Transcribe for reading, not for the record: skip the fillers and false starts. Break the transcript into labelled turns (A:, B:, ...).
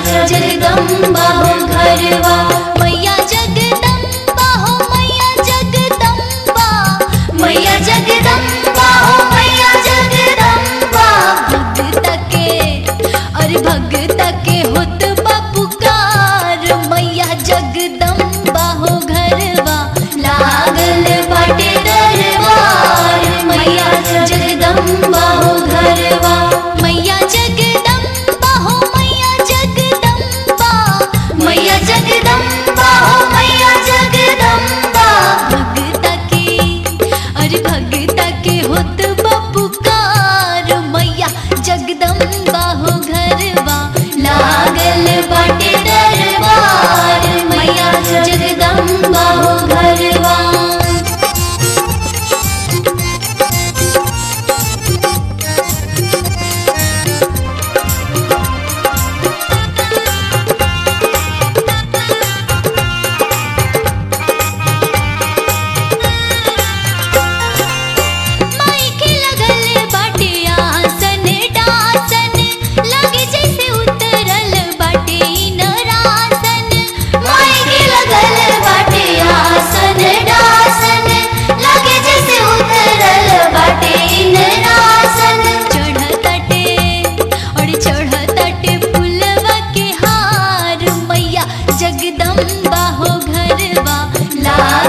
A: जगदम्बा हो घरवा। मैया जगदम्बा हो मैया जगदम्बा, मैया जगदम्बा हो मैया जगदम्बा। भगत के अरे भगत के होत बा पुकार, मैया जगदम्बा हो घरवा लागल बाटे दरबार। मैया जगदम्बा हो घरवा। मैया जगदम्बा हो मैया जगदम्बा, मैया जगदम्बा हो मैया जगदम्बा। भगत के अरे भगत के होत बा पुकार, मैया जगदम्बा हो घरवा लागल बाटे दरबार। मैया जगदम्बा हो घरवा। जगदम्बा हो घरवा।